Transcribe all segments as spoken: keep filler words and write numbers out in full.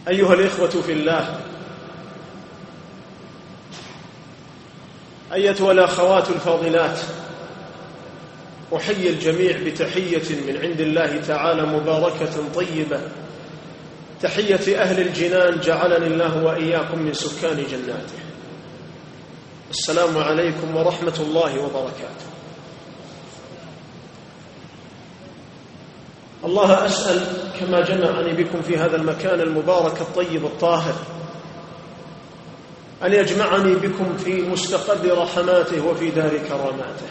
أيها الإخوة في الله، أيتها الأخوات الفاضلات، أحيي الجميع بتحية من عند الله تعالى مباركة طيبة، تحية أهل الجنان جعلني الله وإياكم من سكان جناته. السلام عليكم ورحمة الله وبركاته. الله أسأل كما جمعني بكم في هذا المكان المبارك الطيب الطاهر أن يجمعني بكم في مستقر رحماته وفي دار كراماته،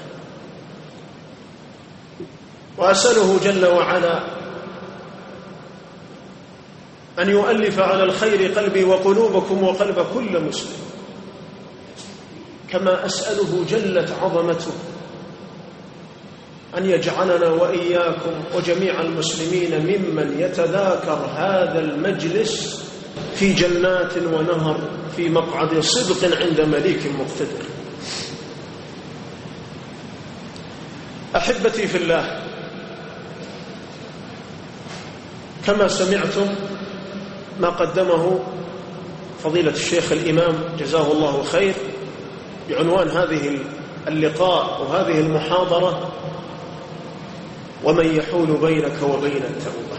وأسأله جل وعلا أن يؤلف على الخير قلبي وقلوبكم وقلب كل مسلم، كما أسأله جلت عظمته أن يجعلنا وإياكم وجميع المسلمين ممن يتذاكر هذا المجلس في جنات ونهر في مقعد صدق عند مليك مقتدر. أحبتي في الله، كما سمعتم ما قدمه فضيلة الشيخ الإمام جزاه الله خير بعنوان هذه اللقاء وهذه المحاضرة: ومن يحول بينك وبين التوبة.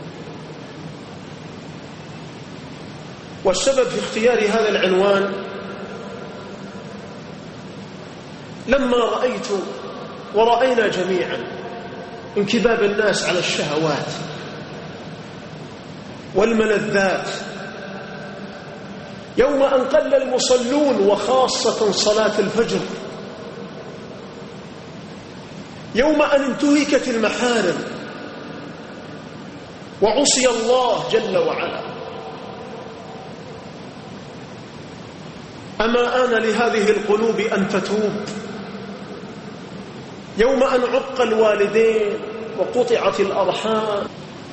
والسبب في اختيار هذا العنوان لما رأيت ورأينا جميعا انكباب الناس على الشهوات والملذات، يوم أن قل المصلون وخاصة صلاة الفجر، يوم أن انتهكت المحارم وعصي الله جل وعلا. أما آن لهذه القلوب أن تتوب، يوم أن عق الوالدين وقطعت الأرحام.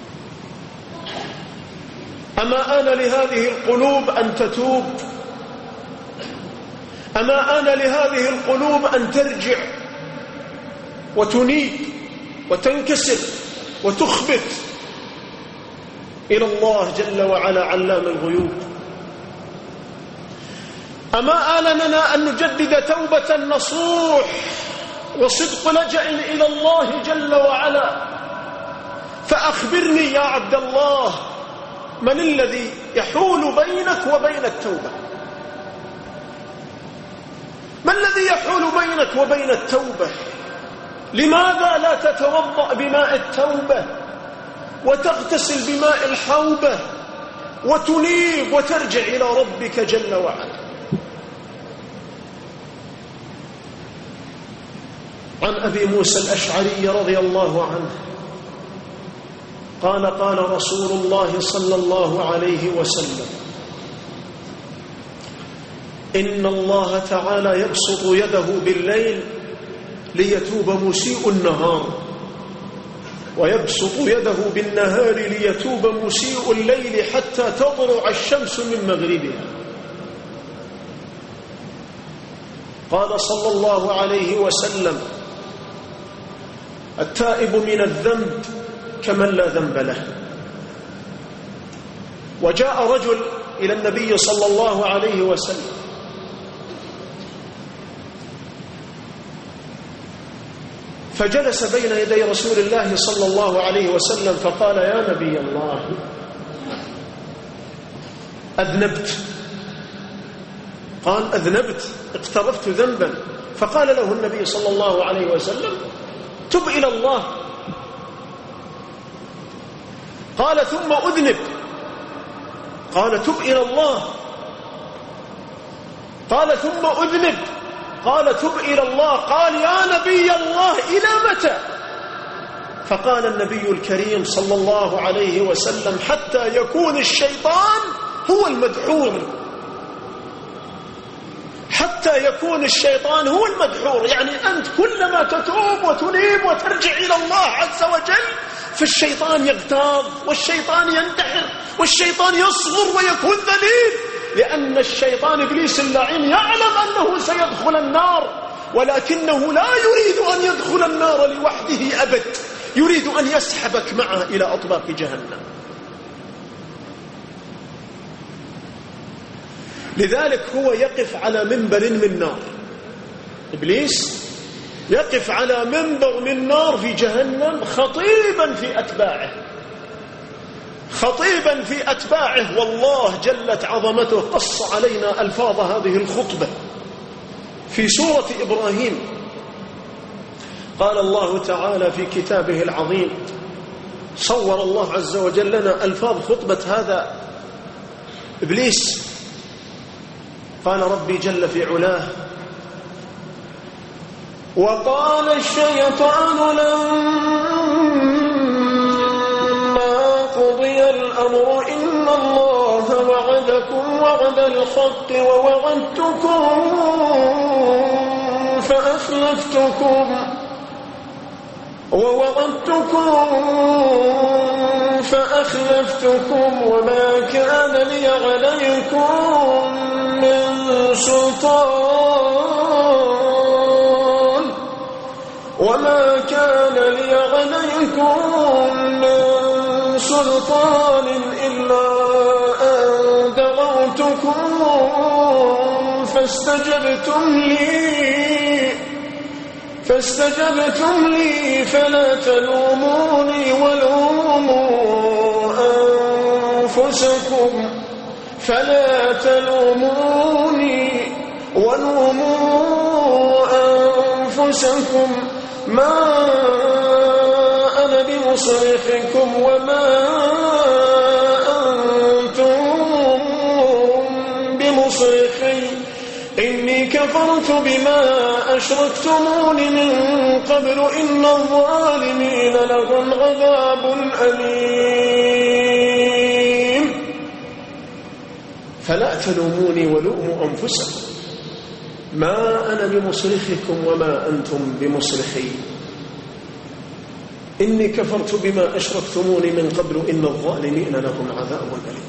أما آن لهذه القلوب أن تتوب، أما آن لهذه القلوب أن ترجع وتنيب وتنكسر وتخبت إلى الله جل وعلا علام الغيوب. أما آن لنا أن نجدد توبة نصوح وصدق لجأ إلى الله جل وعلا. فأخبرني يا عبد الله، من الذي يحول بينك وبين التوبة؟ ما الذي يحول بينك وبين التوبة؟ لماذا لا تتوضأ بماء التوبة وتغتسل بماء الحوبة وتنيب وترجع إلى ربك جل وعلا؟ عن أبي موسى الأشعري رضي الله عنه قال: قال رسول الله صلى الله عليه وسلم: إن الله تعالى يبسط يده بالليل ليتوب مسيء النهار، ويبسط يده بالنهار ليتوب مسيء الليل حتى تطلع الشمس من مغربها. قال صلى الله عليه وسلم: التائب من الذنب كمن لا ذنب له. وجاء رجل إلى النبي صلى الله عليه وسلم فجلس بين يدي رسول الله صلى الله عليه وسلم فقال: يا نبي الله، أذنبت. قال: أذنبت؟ اقترفت ذنبا. فقال له النبي صلى الله عليه وسلم: تب إلى الله. قال: ثم أذنب. قال: تب إلى الله. قال: ثم أذنب. قال: تب إلى الله. قال: يا نبي الله، إلى متى؟ فقال النبي الكريم صلى الله عليه وسلم: حتى يكون الشيطان هو المدحور. حتى يكون الشيطان هو المدحور، يعني أنت كلما تتوب وتنيب وترجع إلى الله عز وجل فالشيطان يغتاظ والشيطان يندحر والشيطان يصغر ويكون ذليل، لأن الشيطان إبليس اللعين يعلم أنه سيدخل النار، ولكنه لا يريد أن يدخل النار لوحده أبد، يريد أن يسحبك معه إلى أطباق جهنم. لذلك هو يقف على منبر من نار. إبليس يقف على منبر من نار في جهنم خطيبا في أتباعه، خطيبا في أتباعه. والله جلت عظمته قص علينا ألفاظ هذه الخطبة في سورة إبراهيم. قال الله تعالى في كتابه العظيم، صور الله عز وجل لنا ألفاظ خطبة هذا إبليس. قال ربي جل في علاه: وقال الشيطان لما قضي الأمر إن الله وعدكم وعد الحق ووعدتكم فأخلفتكم ووعدتكم فأخلفتكم وما كان لي عليكم من سلطان وما كان لي عليكم من سلطان إلا أن دعوتكم فاستجبتم لي فاستجبتم لي فلا تلوموني ولوموا أنفسكم فلا تلوموني ولوموا أنفسكم ما أنا بمصرخكم وما أنتم بمصرخي إني كفرت بما أشركتمون من قبل إن الظالمين لهم عذاب أليم فلا تلوموني ولوموا أنفسكم ما أنا بمصرخكم وما أنتم بمصرخي إني كفرت بما أشركتمون من قبل إن الظالمين لهم عذاب أليم.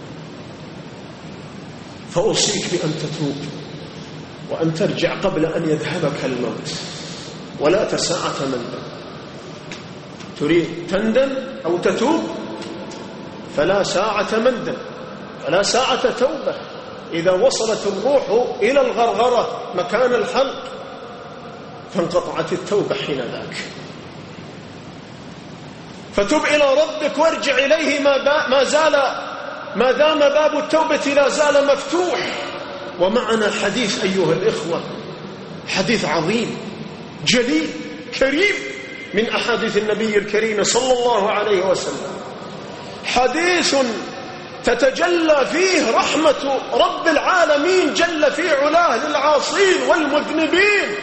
فأوصيك بأن تتوب وأن ترجع قبل أن يذهبك الموت، ولا تساعة مندم. تريد تندم أو تتوب فلا ساعة مندم ولا ساعة توبة. إذا وصلت الروح إلى الغرغرة مكان الحلق فانقطعت التوبة حين ذاك. فتب إلى ربك وارجع إليه ما زال ما دام باب التوبة لا زال مفتوح. ومعنا حديث أيها الإخوة، حديث عظيم جليل كريم من أحاديث النبي الكريم صلى الله عليه وسلم، حديث تتجلى فيه رحمة رب العالمين جل في علاه للعاصين والمذنبين.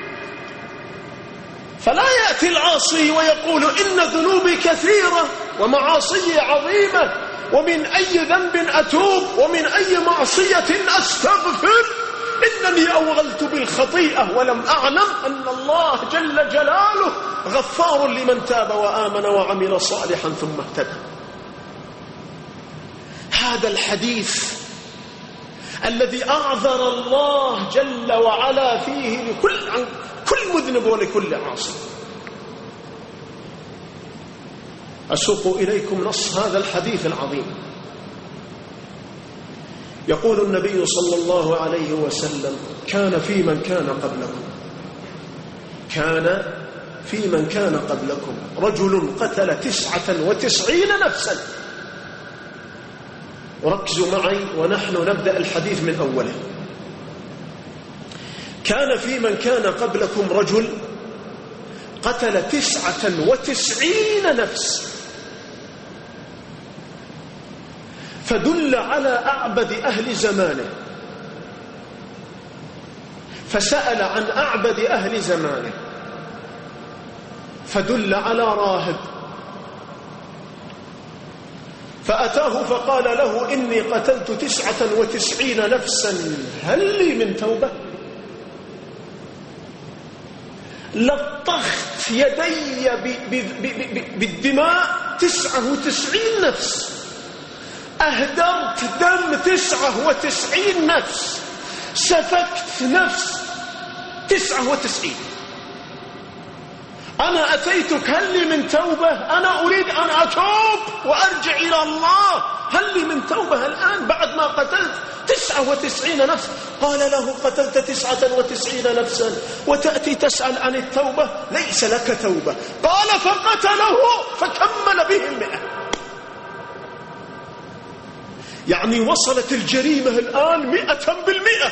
فلا يأتي العاصي ويقول إن ذنوبي كثيرة ومعاصي عظيمة ومن أي ذنب أتوب ومن أي معصية أستغفر، إنني أوغلت بالخطيئة ولم أعلم أن الله جل جلاله غفار لمن تاب وآمن وعمل صالحا ثم اهتدى. هذا الحديث الذي أعذر الله جل وعلا فيه لكل كل مذنب ولكل عاصي. أسوق إليكم نص هذا الحديث العظيم. يقول النبي صلى الله عليه وسلم: كان في من كان قبلكم كان في من كان قبلكم رجل قتل تسعة وتسعين نفسا. وركزوا معي ونحن نبدأ الحديث من أوله. كان في من كان قبلكم رجل قتل تسعة وتسعين نفس، فدل على أعبد أهل زمانه، فسأل عن أعبد أهل زمانه، فدل على راهب، فأتاه فقال له: إني قتلت تسعة وتسعين نفسا هل لي من توبة؟ لطخت يدي بالدماء تسعة وتسعين نفس، أهدرت دم تسعة وتسعين نفس، سفكت نفس تسعة وتسعين. أنا أتيتك، هل لي من توبة؟ أنا أريد أن أتوب وأرجع إلى الله، هل لي من توبة الآن بعد ما قتلت تسعة وتسعين نفس؟ قال له قتلت تسعة وتسعين نفسا وتأتي تسأل عن التوبة؟ ليس لك توبة. قال فقتله فكمل به المئة. يعني وصلت الجريمة الآن مئة بالمئة.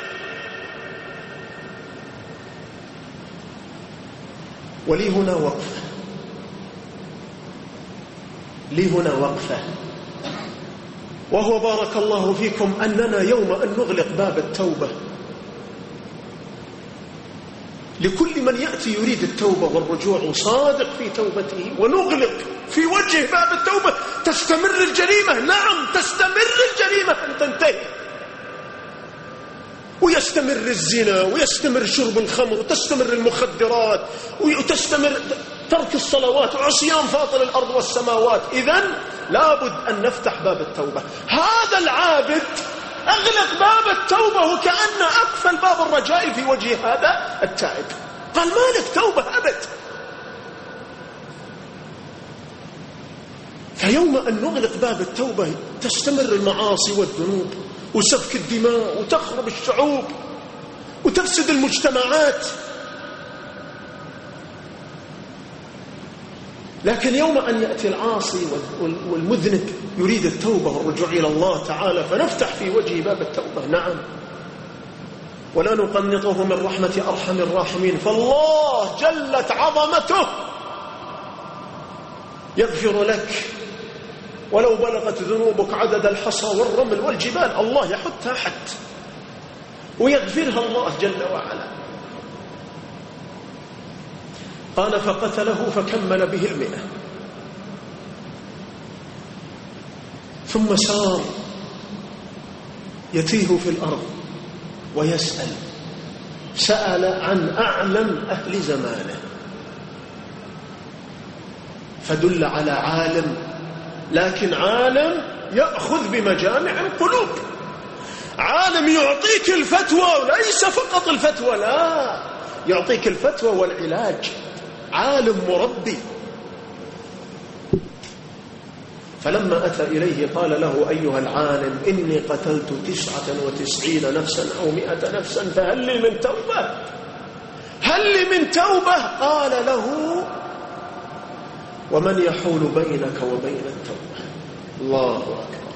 ولي هنا وقفة، لي هنا وقفة، وهو بارك الله فيكم أننا يوم أن نغلق باب التوبة لكل من يأتي يريد التوبة والرجوع صادق في توبته، ونغلق في وجه باب التوبة، تستمر الجريمة. نعم تستمر الجريمة أن تنتهي، ويستمر الزنا، ويستمر شرب الخمر، وتستمر المخدرات، وتستمر ترك الصلوات، وعصيان فاطر الأرض والسماوات. إذن لابد أن نفتح باب التوبة. هذا العابد أغلق باب التوبة وكأن أقفل باب الرجاء في وجه هذا التائب. قال ما لك توبة أبد. فيوم أن نغلق باب التوبة تستمر المعاصي والذنوب وسفك الدماء وتخرب الشعوب وتفسد المجتمعات. لكن يوم أن يأتي العاصي والمذنب يريد التوبة والرجوع إلى الله تعالى فنفتح في وجه باب التوبة. نعم، ولا نقنطه من رحمة أرحم الراحمين. فالله جلت عظمته يغفر لك ولو بلغت ذنوبك عدد الحصى والرمل والجبال، الله يحطها حد ويغفرها الله جل وعلا. قال فقتله فكمل به المئة، ثم سار يتيه في الأرض ويسأل. سأل عن أعلم أهل زمانه، فدل على عالم، لكن عالم يأخذ بمجامع القلوب، عالم يعطيك الفتوى وليس فقط الفتوى، لا، يعطيك الفتوى والعلاج، عالم مربي. فلما أتى إليه قال له أيها العالم إني قتلت تسعة وتسعين نفسا أو مئة نفسا فهل لي من توبة؟ هل لي من توبة؟ قال له ومن يحول بينك وبين التوبة؟ الله أكبر.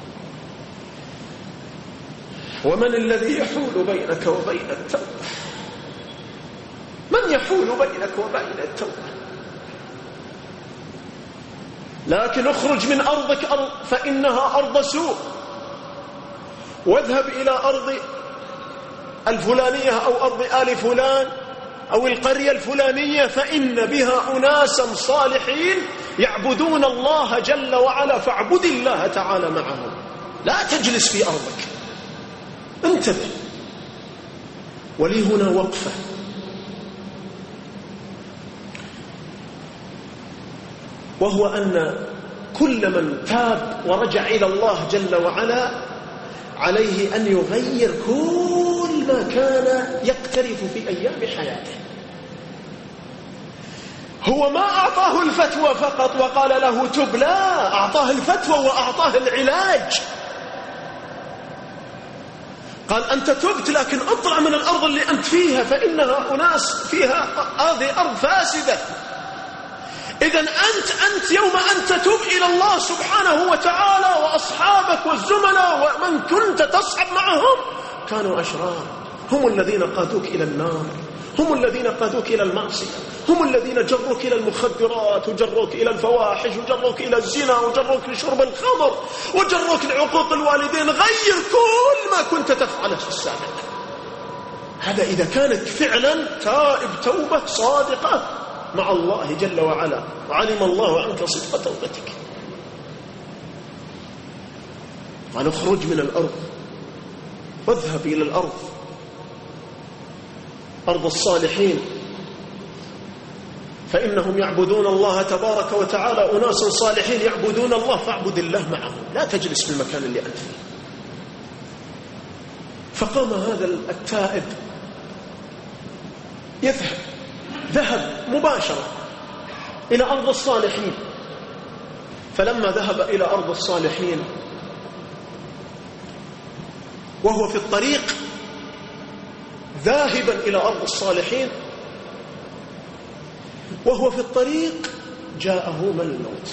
ومن الذي يحول بينك وبين التوبة؟ من يحول بينك وبين التوبة؟ لكن اخرج من أرضك أرض فإنها أرض سوء، واذهب إلى أرض الفلانية أو أرض آل فلان أو القرية الفلانية فإن بها أناسا صالحين يعبدون الله جل وعلا، فاعبد الله تعالى معهم، لا تجلس في أرضك، انتبه. ولي هنا وقفة، وهو أن كل من تاب ورجع إلى الله جل وعلا عليه أن يغير كل ما كان يقترف في أيام حياته. هو ما أعطاه الفتوى فقط وقال له تب، لا، أعطاه الفتوى وأعطاه العلاج. قال أنت تبت لكن اطلع من الأرض اللي أنت فيها فإنها أناس فيها هذه أرض فاسدة. إذن أنت أنت يوم أن تتوب إلى الله سبحانه وتعالى وأصحابك والزملاء ومن كنت تصحب معهم كانوا أشرار، هم الذين قادوك إلى النار، هم الذين قادوك إلى المعصية، هم الذين جروك إلى المخدرات وجروك إلى الفواحش وجروك إلى الزنا وجروك لشرب الخمر وجروك لعقوق الوالدين. غير كل ما كنت تفعله في السابق. هذا إذا كانت فعلا تائب توبة صادقة مع الله جل وعلا وعلم الله عنك صدق توبتك. قال اخرج من الأرض واذهب إلى الأرض، أرض الصالحين، فإنهم يعبدون الله تبارك وتعالى، أناس صالحين يعبدون الله، فاعبد الله معهم، لا تجلس في المكان اللي أنت فيه. فقام هذا التائب يذهب ذهب مباشرة إلى أرض الصالحين. فلما ذهب إلى أرض الصالحين وهو في الطريق ذاهبا إلى أرض الصالحين وهو في الطريق جاءه من الموت،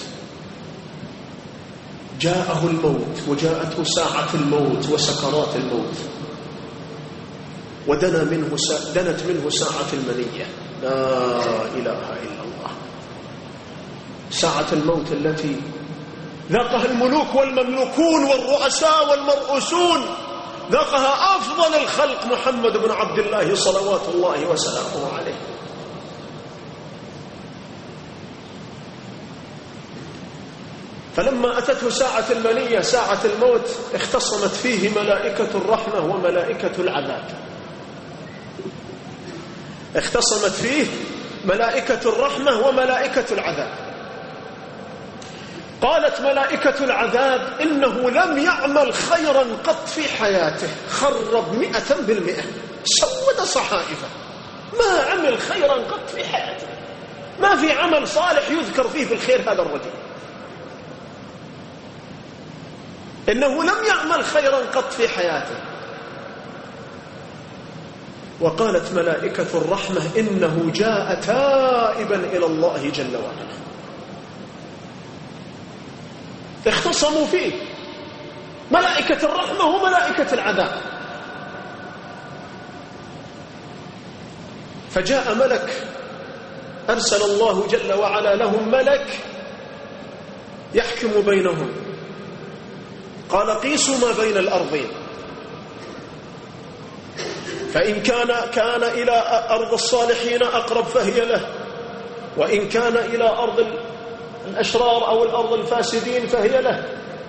جاءه الموت وجاءته ساعة الموت وسكرات الموت، ودنا منه سا... دنت منه ساعة المنية. لا إله إلا الله. ساعة الموت التي ذاقها الملوك والمملوكون والرؤساء والمرؤوسون، ذاقها أفضل الخلق محمد بن عبد الله صلوات الله وسلامه عليه. فلما أتته ساعة المنية ساعة الموت اختصمت فيه ملائكة الرحمة وملائكة العذاب، اختصمت فيه ملائكة الرحمة وملائكة العذاب. قالت ملائكة العذاب إنه لم يعمل خيرا قط في حياته، خرب مئة بالمئة، سود صحائفه، ما عمل خيرا قط في حياته، ما في عمل صالح يذكر فيه بالخير هذا الرجل، إنه لم يعمل خيرا قط في حياته. وقالت ملائكة الرحمة إنه جاء تائبا إلى الله جل وعلا. اختصموا فيه ملائكة الرحمة وملائكة العذاب. فجاء ملك، أرسل الله جل وعلا لهم ملك يحكم بينهم، قال قيسوا ما بين الأرضين، فإن كان كان إلى أرض الصالحين أقرب فهي له، وإن كان إلى أرض الأشرار أو الأرض الفاسدين فهي له.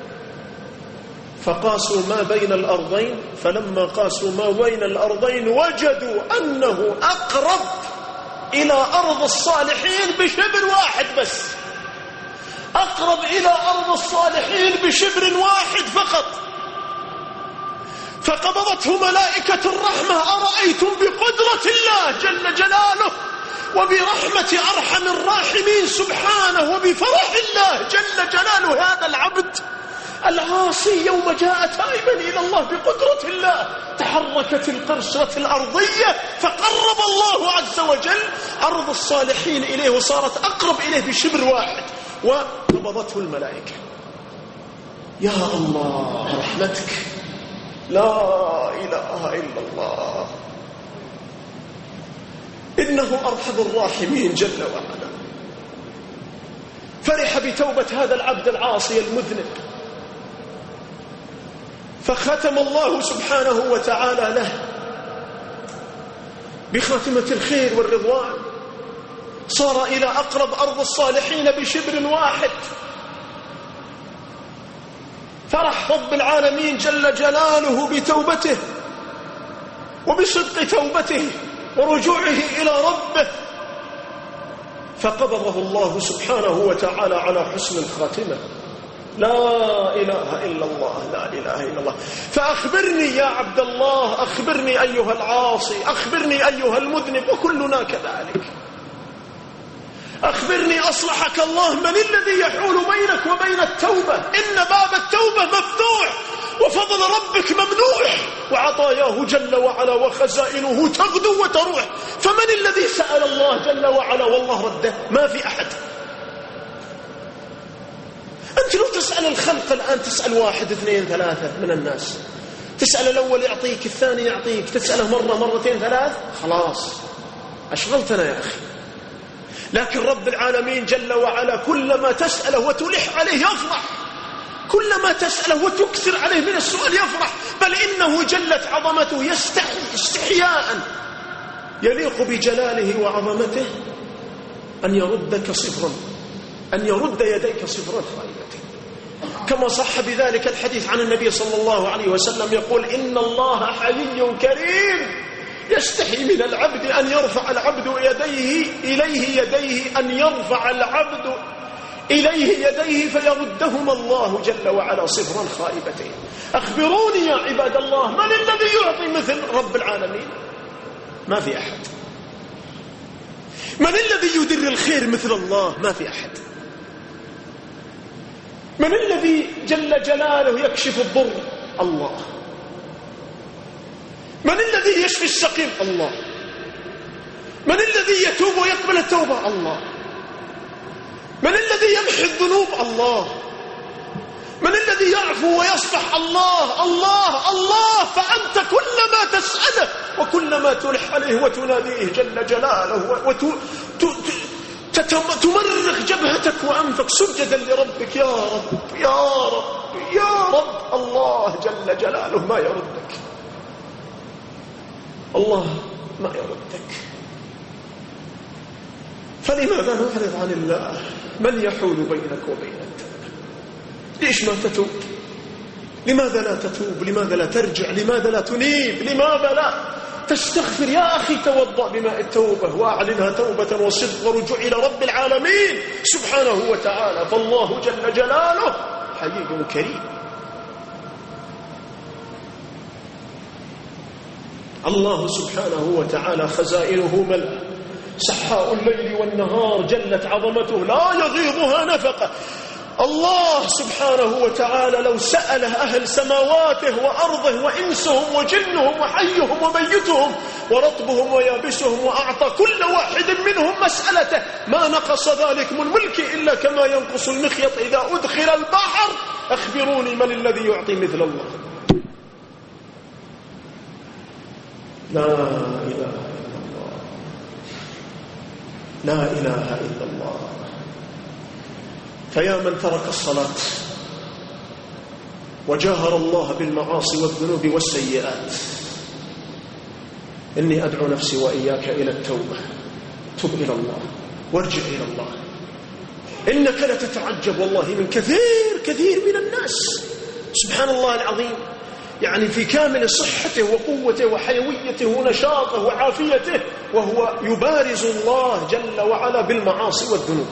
فقاسوا ما بين الأرضين، فلما قاسوا ما بين الأرضين وجدوا أنه أقرب إلى أرض الصالحين بشبر واحد بس، أقرب إلى أرض الصالحين بشبر واحد فقط. فقبضته ملائكة الرحمة، أرأيتم بقدرة الله جل جلاله وبرحمة أرحم الراحمين سبحانه وبفرح الله جل جلاله هذا العبد العاصي يوم جاء تائبا إلى الله بقدرة الله، تحركت القرصة الأرضية فقرب الله عز وجل أرض الصالحين إليه وصارت أقرب إليه بشبر واحد، وقبضته الملائكة. يا الله رحمتك، لا إله إلا الله، إنه أرحم الراحمين جل وعلا. فرح بتوبة هذا العبد العاصي المذنب، فختم الله سبحانه وتعالى له بخاتمة الخير والرضوان، صار إلى أقرب أرض الصالحين بشبر واحد. فرح رب العالمين جل جلاله بتوبته وبصدق توبته ورجوعه إلى ربه، فقبضه الله سبحانه وتعالى على حسن الخاتمة. لا إله إلا الله، لا إله إلا الله. فأخبرني يا عبد الله، أخبرني أيها العاصي، أخبرني أيها المذنب، وكلنا كذلك. أخبرني أصلحك الله، من الذي يحول بينك وبين التوبة؟ إن باب التوبة مفتوح وفضل ربك ممنوح، وعطاياه جل وعلا وخزائنه تغدو وتروح. فمن الذي سأل الله جل وعلا والله رده؟ ما في أحد. أنت لو تسأل الخلق الآن، تسأل واحد اثنين ثلاثة من الناس، تسأل الأول يعطيك، الثاني يعطيك، تسأله مرة مرتين ثلاث، خلاص أشغلتنا يا أخي. لكن رب العالمين جل وعلا كلما تسأله وتلح عليه يفرح، كلما تسأله وتكثر عليه من السؤال يفرح، بل إنه جلت عظمته يستحي استحياء يليق بجلاله وعظمته أن يردك صفرا، أن يرد يديك صفرا خائبتين. كما صح بذلك الحديث عن النبي صلى الله عليه وسلم يقول: إن الله حي كريم يستحي من العبد أن يرفع العبد يديه إليه يديه أن يرفع العبد إليه يديه فيردهما الله جل وعلا صفرا خائبتين. أخبروني يا عباد الله، من الذي يعطي مثل رب العالمين؟ ما في أحد. من الذي يدر الخير مثل الله؟ ما في أحد. من الذي جل جلاله يكشف الضر؟ الله. من الذي يشفي السقيم؟ الله. من الذي يتوب ويقبل التوبة؟ الله. من الذي يمحي الذنوب؟ الله. من الذي يعفو ويصفح؟ الله الله الله. فأنت كلما تسأله وكلما تلح عليه وتناديه جل جلاله وتمرغ جبهتك وأنفك سجدا لربك، يا رب يا رب يا رب، الله جل جلاله ما يردك، الله ما يردك. فلماذا نعرض عن الله؟ من يحول بينك وبين التوبة؟ ليش ما تتوب؟ لماذا لا تتوب؟ لماذا لا ترجع؟ لماذا لا تنيب؟ لماذا لا تستغفر؟ يا أخي توضأ بماء التوبة وأعلنها توبة وصدق ورجوع إلى رب العالمين سبحانه وتعالى. فالله جل جلاله حي كريم. الله سبحانه وتعالى خزائنه ملأ، سحاء الليل والنهار جلت عظمته لا يغيضها نفقة. الله سبحانه وتعالى لو سأل أهل سماواته وأرضه وإنسهم وجنهم وحيهم وميتهم ورطبهم ويابسهم وأعطى كل واحد منهم مسألته ما نقص ذلك من ملكه إلا كما ينقص المخيط إذا أدخل البحر. أخبروني من الذي يعطي مثل الله؟ لا إله إلا الله، لا إله إلا الله. فيا من ترك الصلاة وجاهر الله بالمعاصي والذنوب والسيئات، إني أدعو نفسي وإياك إلى التوبة. تب إلى الله وارجع إلى الله. إنك لتتعجب والله من كثير كثير من الناس، سبحان الله العظيم، يعني في كامل صحته وقوته وحيويته ونشاطه وعافيته وهو يبارز الله جل وعلا بالمعاصي والذنوب،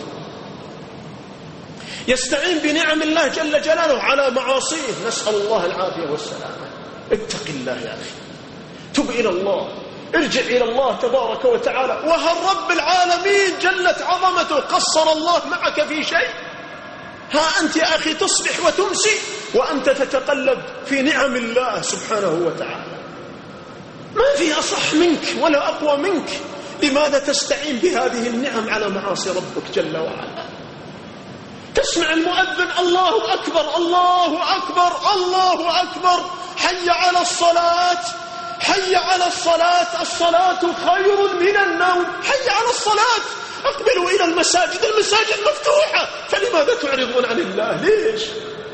يستعين بنعم الله جل جلاله على معاصيه. نسأل الله العافية والسلامة. اتق الله يا أخي، تب إلى الله، ارجع إلى الله تبارك وتعالى. وهل رب العالمين جلت عظمته قصر الله معك في شيء؟ ها أنت يا أخي تصبح وتمسي وأنت تتقلب في نعم الله سبحانه وتعالى، ما في أصح منك ولا أقوى منك. لماذا تستعين بهذه النعم على معاصي ربك جل وعلا؟ تسمع المؤذن الله أكبر الله أكبر الله أكبر، حي على الصلاة حي على الصلاة، الصلاة خير من النوم، حي على الصلاة، اقبلوا إلى المساجد، المساجد مفتوحة. فلماذا تعرضون عن الله؟ ليش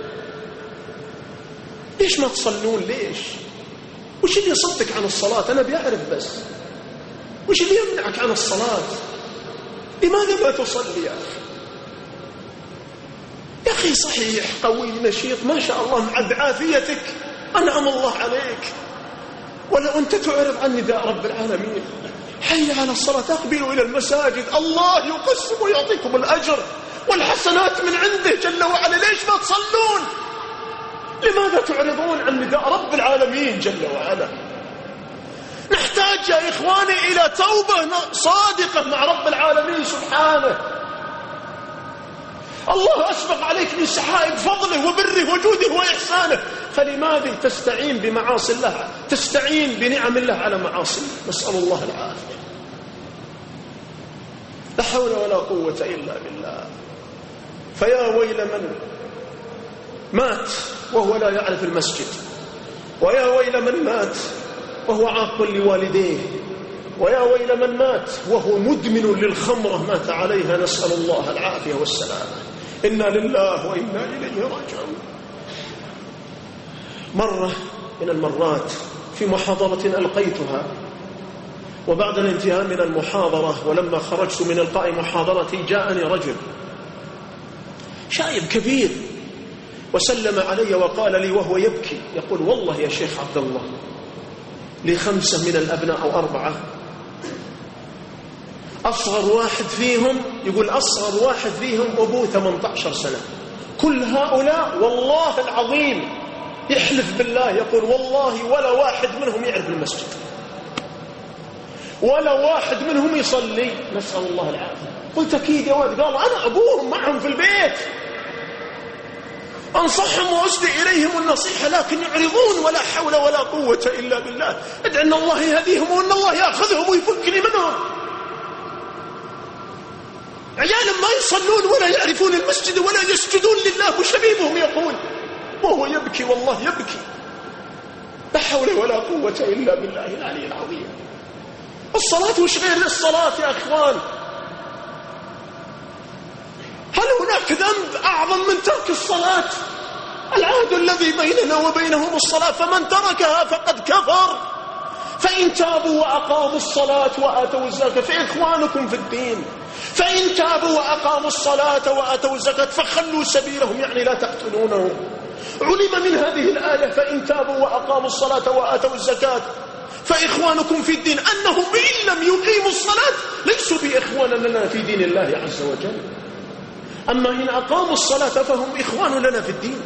ليش ما تصلون؟ ليش؟ وش اللي يصدك عن الصلاة؟ أنا بيعرف بس وش اللي يمنعك عن الصلاة؟ لماذا ما تصلي يا أخي؟ يا أخي صحيح قوي نشيط ما شاء الله مع بعافيتك أنعم الله عليك، ولو أنت تعرض عن نداء رب العالمين حي على الصلاة اقبلوا إلى المساجد، الله يقسم ويعطيكم الأجر والحسنات من عنده جل وعلا. ليش ما تصلون؟ لماذا تعرضون عن نداء رب العالمين جل وعلا؟ نحتاج يا إخواني إلى توبة صادقة مع رب العالمين سبحانه. الله أسبق عليك من سحائب فضله وبره وجوده وإحسانه، فلماذا تستعين بمعاصي الله، تستعين بنعم الله على معاصي؟ نسأل الله العافية. لا حول ولا قوة إلا بالله. فيا ويل من مات وهو لا يعرف المسجد، ويا ويل من مات وهو عاق لوالديه، ويا ويل من مات وهو مدمن للخمرة مات عليها. نسأل الله العافية والسلامة. إنا لله وإنا إليه راجعون. مرة من المرات في محاضرة ألقيتها، وبعد الانتهاء من المحاضرة ولما خرجت من إلقاء محاضرتي جاءني رجل شايب كبير وسلم علي وقال لي وهو يبكي، يقول والله يا شيخ عبد الله لي خمسة من الأبناء أو أربعة، أصغر واحد فيهم يقول أصغر واحد فيهم أبوه ثمانية عشر سنة، كل هؤلاء والله العظيم يحلف بالله يقول والله ولا واحد منهم يعرف المسجد، ولا واحد منهم يصلي، نسأل الله العافية. قلت أكيد يا ولد. قال أنا أبوهم معهم في البيت، أنصحهم وأسدي إليهم النصيحة لكن يعرضون، ولا حول ولا قوة إلا بالله. ادعي أن الله يهديهم وأن الله يأخذهم ويفكني منهم. عيالا ما يصلون ولا يعرفون المسجد ولا يسجدون لله، وشبيبهم يقول وهو يبكي، والله يبكي. لا حول ولا قوة إلا بالله العلي العظيم. الصلاة وش غير الصلاة يا أخوان؟ هل هناك ذنب أعظم من ترك الصلاة؟ العهد الذي بيننا وبينهم الصلاة، فمن تركها فقد كفر. فإن تابوا وأقاموا الصلاة وآتوا الزكاة فإخوانكم في الدين. فإن تابوا وأقاموا الصلاة وآتوا الزكاة فخلوا سبيلهم، يعني لا تقتلونهم. علم من هذه الآية فإن تابوا وأقاموا الصلاة وآتوا الزكاة فإخوانكم في الدين أنهم إن لم يقيموا الصلاة ليسوا بإخوان لنا في دين الله عز وجل. أما إن أقاموا الصلاة فهم إخوان لنا في الدين.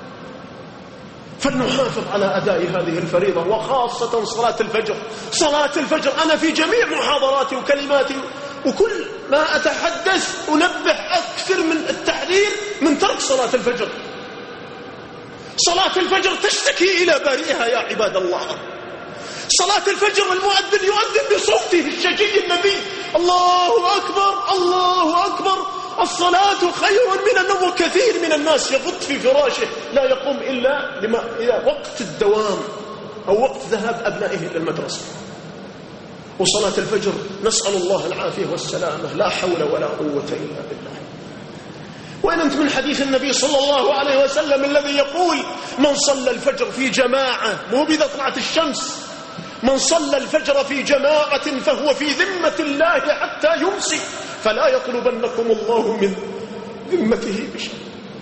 فلنحافظ على أداء هذه الفريضة، وخاصة صلاة الفجر. صلاة الفجر أنا في جميع محاضراتي وكلماتي وكل ما أتحدث أنبه أكثر من التحذير من ترك صلاة الفجر. صلاة الفجر تشتكي إلى بارئها يا عباد الله. صلاة الفجر المؤذن يؤذن بصوته الشجي النبي، الله أكبر الله أكبر، الصلاة خير من النوم. كثير من الناس يغط في فراشه لا يقوم إلا لما إلى وقت الدوام أو وقت ذهاب أبنائه إلى المدرسة. وصلاة الفجر نسأل الله العافية والسلامة، لا حول ولا قوة إلا بالله. وإن أنت من حديث النبي صلى الله عليه وسلم الذي يقول من صلى الفجر في جماعة، مو بإذا طلعت الشمس، من صلى الفجر في جماعة فهو في ذمة الله حتى يمسي، فلا يطلبنكم الله من ذمته بشيء.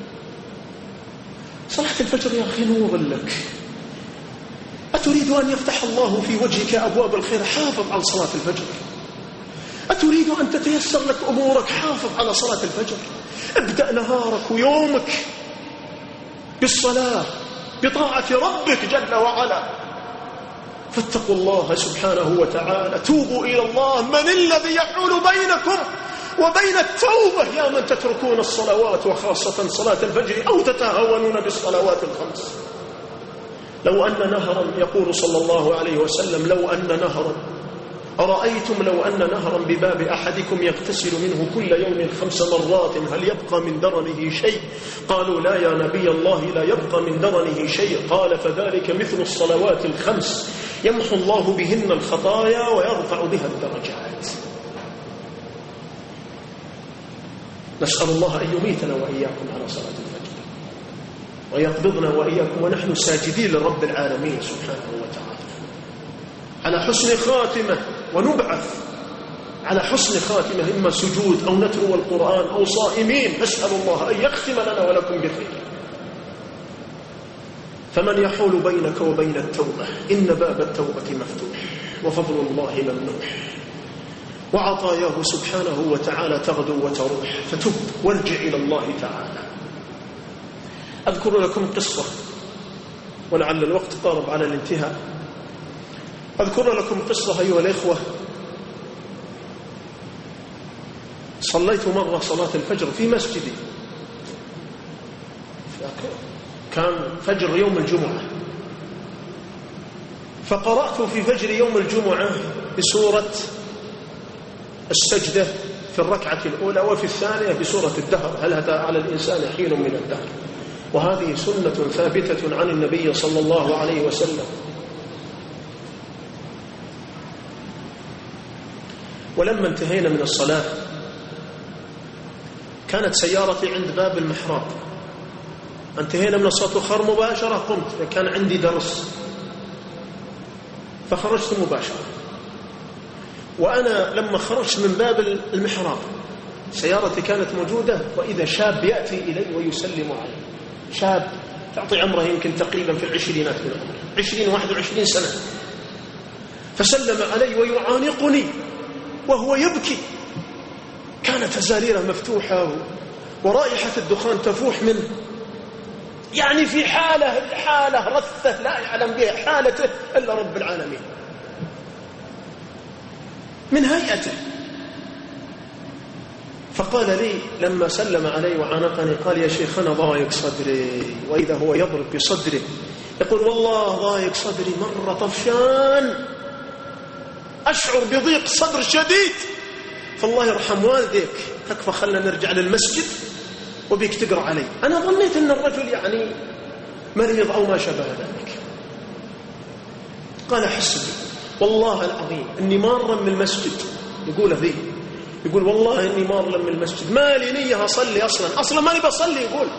صلاة الفجر يا أخي نور لك. أتريد أن يفتح الله في وجهك أبواب الخير؟ حافظ على صلاة الفجر. أتريد أن تتيسر لك أمورك؟ حافظ على صلاة الفجر. ابدأ نهارك ويومك بالصلاة بطاعة ربك جل وعلا. فاتقوا الله سبحانه وتعالى، توبوا إلى الله. من الذي يحول بينكم وبين التوبة يا من تتركون الصلوات وخاصة صلاة الفجر أو تتهاونون بالصلوات الخمس؟ لو أن نهرا، يقول صلى الله عليه وسلم لو أن نهرا، أرأيتم لو أن نهرا بباب أحدكم يغتسل منه كل يوم خمس مرات هل يبقى من درنه شيء؟ قالوا لا يا نبي الله لا يبقى من درنه شيء. قال فذلك مثل الصلوات الخمس يمحو الله بهن الخطايا ويرفع بها الدرجات. نسأل الله أن يميتنا وإياكم على صلاة الفجر، ويقبضنا وإياكم ونحن ساجدين لرب العالمين سبحانه وتعالى على حسن خاتمة، ونبعث على حسن خاتمة، إما سجود أو نتلو القرآن أو صائمين. نسأل الله أن يختم لنا ولكم بخير. فمن يحول بينك وبين التوبة؟ إن باب التوبة مفتوح، وفضل الله ممنوح، وعطاياه سبحانه وتعالى تغدو وتروح. فتب وارجع إلى الله تعالى. أذكر لكم قصة ولعل الوقت قارب على الانتهاء. أذكر لكم قصة أيها الإخوة. صليت مرة صلاة الفجر في مسجدي، كان فجر يوم الجمعة، فقرأت في فجر يوم الجمعة بسورة السجدة في الركعة الأولى، وفي الثانية بسورة الدهر هل أتى على الإنسان حين من الدهر. وهذه سنة ثابتة عن النبي صلى الله عليه وسلم. ولما انتهينا من الصلاة كانت سيارتي عند باب المحراب، انتهينا من الصلاة وخر مباشرة قمت، كان عندي درس فخرجت مباشرة. وأنا لما خرجت من باب المحراب سيارتي كانت موجودة، وإذا شاب يأتي إلي ويسلم علي، شاب تعطي عمره يمكن تقريبا في العشرينات من عمره، عشرين واحد وعشرين سنة، فسلم علي ويعانقني وهو يبكي. كانت الزريرة مفتوحة ورائحة الدخان تفوح منه، يعني في حالة حالة رثة لا يعلم بها حالته إلا رب العالمين. من هيئته. فقال لي لما سلم علي وعانقني قال يا شيخ أنا ضايق صدري، وإذا هو يضرب بصدره يقول والله ضايق صدري مرة طفشان، أشعر بضيق صدر شديد، فالله يرحم والديك تكفى خلنا نرجع للمسجد وبيك تقرأ علي. أنا ظنيت أن الرجل يعني مريض أو ما شابه ذلك. قال أحس بي والله العظيم أني مارا من المسجد، يقول ذي يقول والله أني مارا من المسجد ما لي نية أصلي أصلا أصلا ما لي بصلي، يقول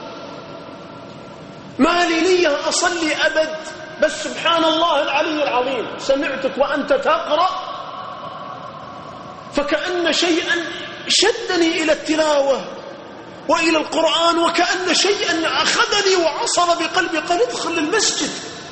ما لي نية أصلي أبد، بس سبحان الله العلي العظيم سمعتك وأنت تقرأ فكأن شيئا شدني إلى التلاوة وإلى القرآن، وكأن شيئا أخذني وعصر بقلبي قال ادخل المسجد.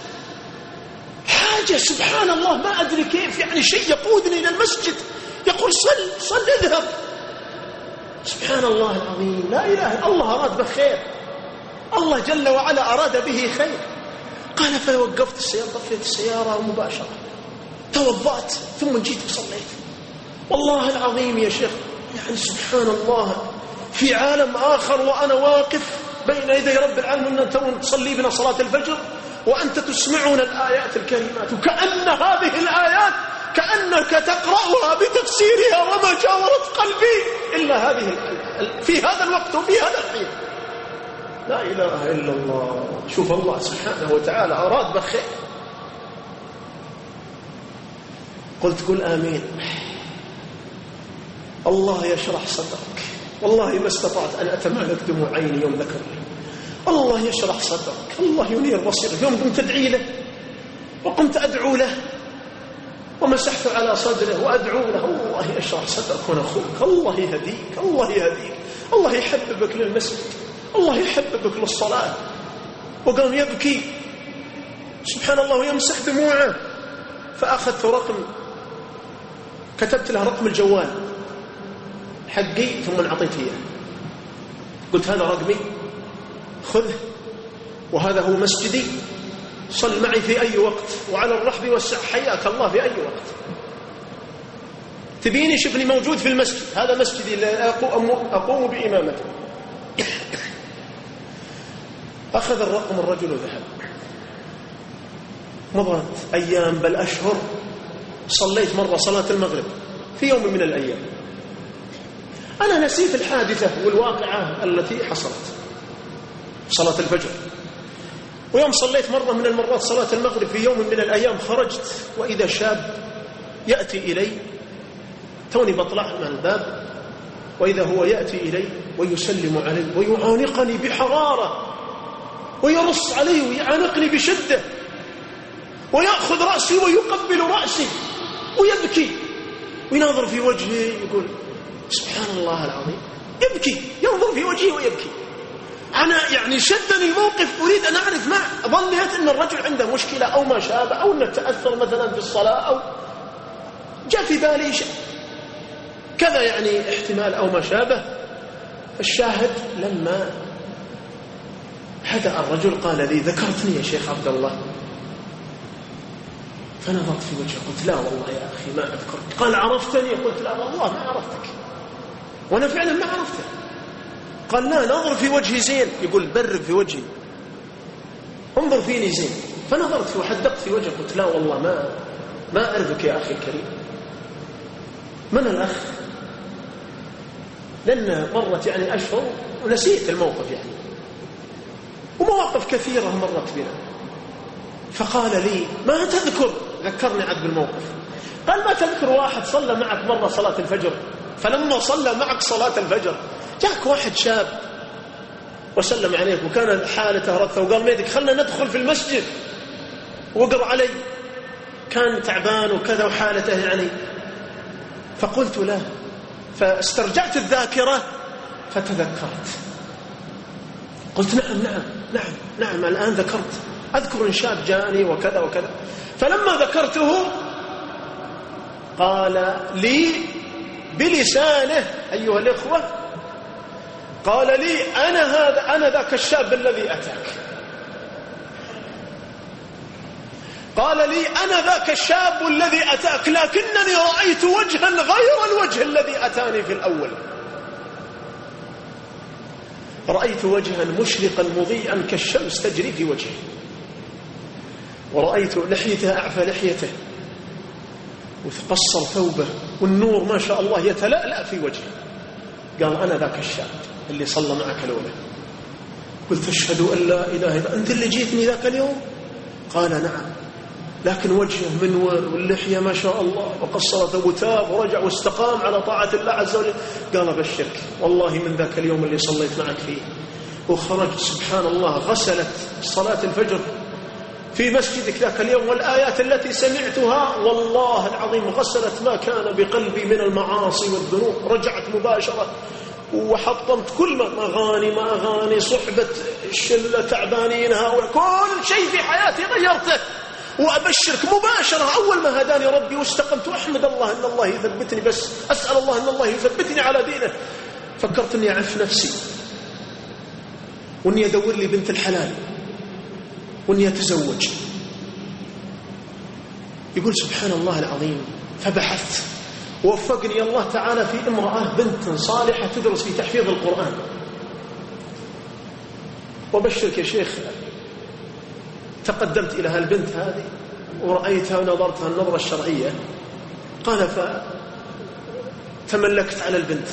حاجة سبحان الله ما أدري كيف، يعني شيء يقودني إلى المسجد، يقول صل صل اذهب. سبحان الله العظيم، لا إله إلا الله أراد بخير، الله جل وعلا أراد به خير. قال فوقفت السيارة، طفيت السيارة مباشرة، توضأت ثم جيت وصليت. والله العظيم يا شيخ يعني سبحان الله في عالم آخر وأنا واقف بين يدي رب العالمين أن تصلي بنا صلاة الفجر وأنت تسمعون الآيات الكريمات، وكأن هذه الآيات كأنك تقرأها بتفسيرها وما جاورت قلبي إلا هذه الآية في هذا الوقت وفي هذا الحين. لا إله إلا الله. شوف الله سبحانه وتعالى أراد بخير. قلت قل آمين. الله يشرح صدرك، والله ما استطعت أن أتمالك دموع عيني يوم ذكرني. الله يشرح صدرك، الله ينير بصيرك. يوم قمت أدعي له وقمت أدعو له ومسحت على صدره وأدعو له، الله يشرح صدرك ونخوك، الله يهديك، الله يهديك، الله يحببك للمسجد، الله يحببك للصلاة. وقام يبكي سبحان الله ويمسح دموعه. فأخذت رقم، كتبت له رقم الجوال حقي ثم أعطيته إياه، قلت هذا رقمي خذه وهذا هو مسجدي، صل معي في أي وقت وعلى الرحب والسعة، حياك الله في أي وقت. تبيني شوفني موجود في المسجد، هذا مسجدي اللي أقوم بإمامته. أخذ الرقم الرجل وذهب. مضت أيام بل أشهر، صليت مرة صلاة المغرب في يوم من الأيام. أنا نسيت الحادثة والواقعة التي حصلت صلاة الفجر. ويوم صليت مرة من المرات صلاة المغرب في يوم من الأيام، خرجت وإذا شاب يأتي إلي، توني بطلع من الباب، وإذا هو يأتي إلي ويسلم علي ويعانقني بحرارة ويرص علي ويعانقني بشدة ويأخذ رأسي ويقبل رأسي ويبكي ويناظر في وجهي، يقول سبحان الله العظيم، يبكي ينظر في وجهي ويبكي. أنا يعني شدني الموقف، أريد أن أعرف، ما ظنيت أن الرجل عنده مشكلة أو ما شابه، أو أنه تأثر مثلا في الصلاة، أو جاء في بالي شيء كذا يعني احتمال أو ما شابه. الشاهد لما هدأ الرجل قال لي ذكرتني يا شيخ عبد الله. فنظرت في وجهه قلت لا والله يا أخي ما أذكرك. قال عرفتني؟ قلت لا والله ما عرفتك، وأنا فعلا ما عرفته. قال لا نظر في وجهي زين، يقول برق في وجهي، انظر فيني زين. فنظرت في وحدقت في وجهه قلت لا والله ما ما أعرفك يا أخي الكريم. من الأخ؟ لأن مرت يعني أشهر ونسيت الموقف يعني، ومواقف كثيرة مرت بنا. فقال لي ما تذكر؟ ذكرني عد بالموقف. قال ما تذكر واحد صلى معك مرة صلاة الفجر، فلما صلى معك صلاة الفجر جاك واحد شاب وسلم عليك وكان حالته رثة وقال ميدك خلنا ندخل في المسجد وقر علي، كان تعبان وكذا وحالته يعني. فقلت له، فاسترجعت الذاكرة فتذكرت، قلت نعم نعم نعم نعم الآن ذكرت، أذكر إن شاب جاني وكذا وكذا. فلما ذكرته قال لي بلسانه أيها الإخوة، قال لي أنا هذا أنا ذاك الشاب الذي أتاك. قال لي أنا ذاك الشاب الذي أتاك، لكنني رأيت وجها غير الوجه الذي أتاني في الأول. رأيت وجها مشرقا مضيئا كالشمس تجري في وجهه، ورأيت لحيته أعفى لحيته وقصر ثوبه والنور ما شاء الله يتلألأ في وجهه. قال أنا ذاك الشاب اللي صلى معك الأولى. قلت أشهد أن لا إله إلا أنت اللي جيتني ذاك اليوم؟ قال نعم، لكن وجهه منور واللحية ما شاء الله وقصر ثوبه وتاب ورجع واستقام على طاعة الله عز وجل. قال بشرك والله من ذاك اليوم اللي صليت معك فيه وخرجت سبحان الله غسلت صلاة الفجر في مسجدك ذاك اليوم، والآيات التي سمعتها والله العظيم غسلت ما كان بقلبي من المعاصي والذنوب. رجعت مباشرة وحطمت كل ما أغاني ما أغاني صحبة الشلة تعبانين هؤلاء، كل شيء في حياتي غيرته. وأبشرك مباشرة أول ما هداني ربي واستقمت وأحمد الله أن الله يثبتني، بس أسأل الله أن الله يثبتني على دينه. فكرت أني أعرف نفسي وأني أدور لي بنت الحلال وأني أتزوج. يقول سبحان الله العظيم فبحثت ووفقني الله تعالى في امرأة بنت صالحة تدرس في تحفيظ القرآن. وبشرك يا شيخ تقدمت إلى هالبنت هذه ورأيتها ونظرتها النظرة الشرعية. قال فتملكت على البنت.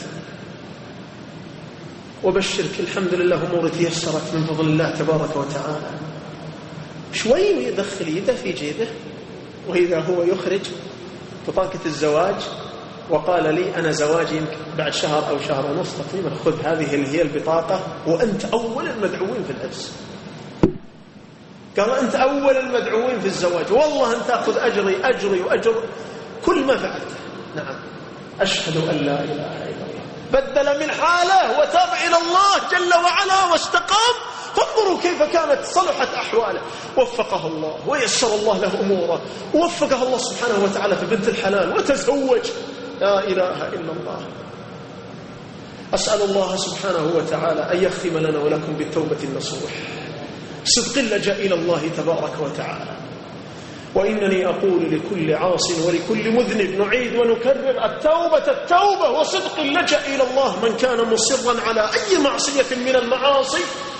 وبشرك الحمد لله أموري تيسرت من فضل الله تبارك وتعالى. شوي ويدخل يده في جيبه وإذا هو يخرج بطاقة الزواج وقال لي أنا زواجي بعد شهر أو شهر ونص تقريبا، خذ هذه اللي هي البطاقة وأنت أول المدعوين في العرس. قال أنت أول المدعوين في الزواج، والله أنت تأخذ أجري أجري وأجر كل ما فعلته. نعم أشهد أن لا إله إلا الله. بدل من حاله وتاب إلى الله جل وعلا واستقام. فانظروا كيف كانت صلحت أحواله. وفقها الله ويسر الله له أموره ووفقها الله سبحانه وتعالى في بنت الحلال وتزوج. لا إله إلا الله. أسأل الله سبحانه وتعالى أن يختم لنا ولكم بالتوبة النصوح، صدق اللجأ إلى الله تبارك وتعالى. وإنني أقول لكل عاص ولكل مذنب نعيد ونكرر التوبة التوبة وصدق اللجأ إلى الله. من كان مصرا على أي معصية من المعاصي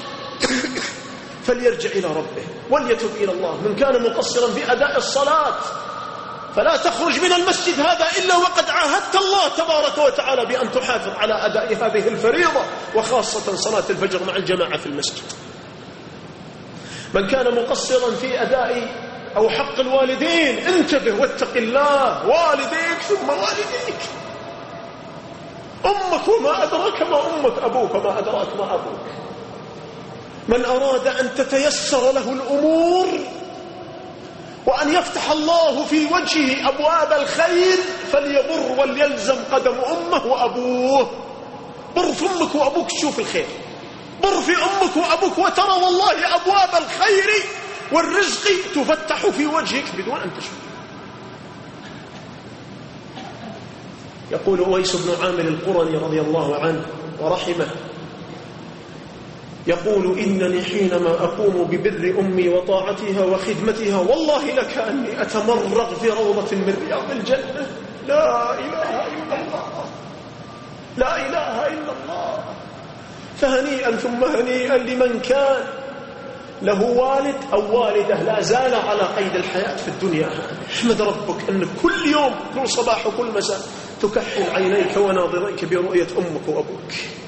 فليرجع إلى ربه وليتوب إلى الله. من كان مقصرا في أداء الصلاة فلا تخرج من المسجد هذا إلا وقد عاهدت الله تبارك وتعالى بأن تحافظ على أداء هذه الفريضة، وخاصة صلاة الفجر مع الجماعة في المسجد. من كان مقصرا في أداء أو حق الوالدين انتبه واتق الله. والديك ثم والديك، أمك وما أدراك ما أمك، أبوك وما أدراك ما أبوك. من أراد أن تتيسر له الأمور وأن يفتح الله في وجهه أبواب الخير فليبر وليلزم قدم أمه وأبوه. بر في أمك وأبوك تشوف الخير، بر في أمك وأبوك وترى والله أبواب الخير والرزق تفتح في وجهك بدون أن تشوف. يقول أويس بن عامر القرني رضي الله عنه ورحمه، يقول إنني حينما أقوم ببر أمي وطاعتها وخدمتها والله لكأني أتمرغ في روضة من رياض الجنة. لا إله إلا الله، لا إله إلا الله. فهنيئا ثم هنيئا لمن كان له والد أو والدة لا زال على قيد الحياة في الدنيا. احمد ربك أن كل يوم كل صباح وكل مساء تكحل عينيك وناظريك برؤية أمك وأبوك.